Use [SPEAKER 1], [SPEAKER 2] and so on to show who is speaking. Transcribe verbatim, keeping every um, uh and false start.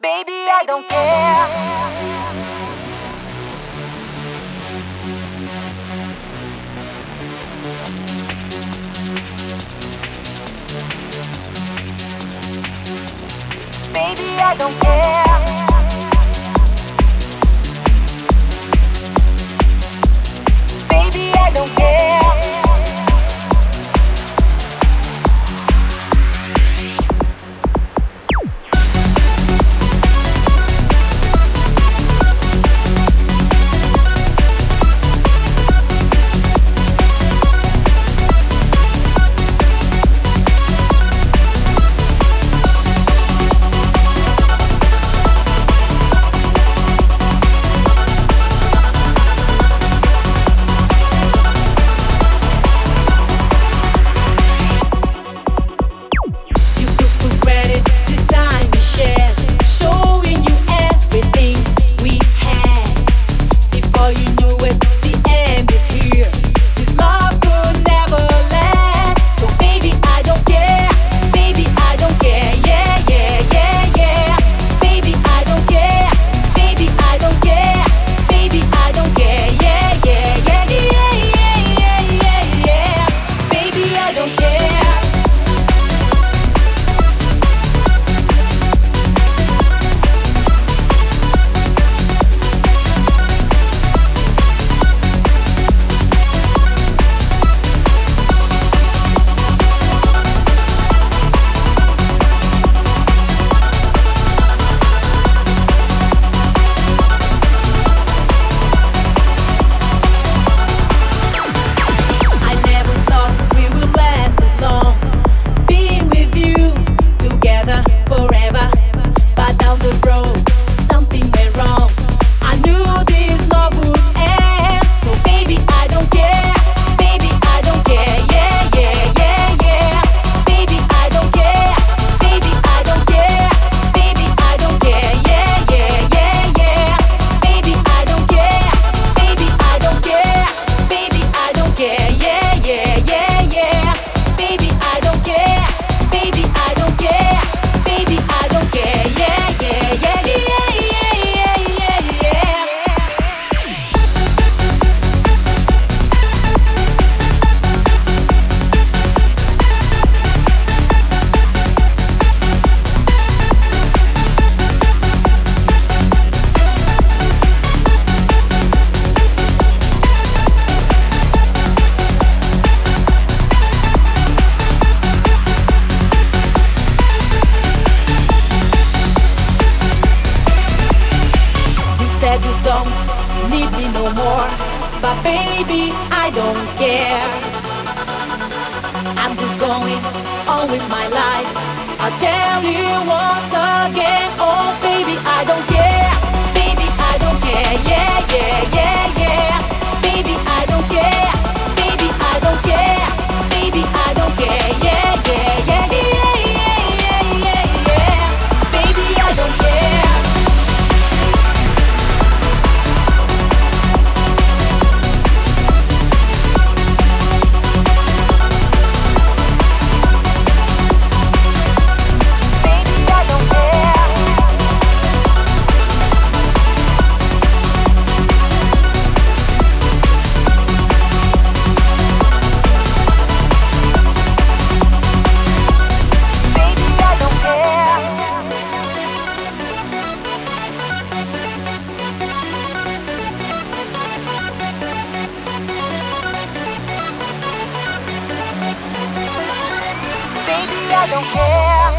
[SPEAKER 1] Baby, I don't care. Baby, I don't care. Baby, I don't care.
[SPEAKER 2] Said you don't need me no more, but baby, I don't care. I'm just going on with my life. I'll tell you once again, oh baby, I don't care. Baby, I don't care, yeah, yeah, yeah, yeah. Baby, I don't care. Baby, I don't care. Baby, I don't care, yeah, yeah, yeah, yeah, yeah, yeah, yeah, yeah. Baby, I don't care.
[SPEAKER 1] I don't care.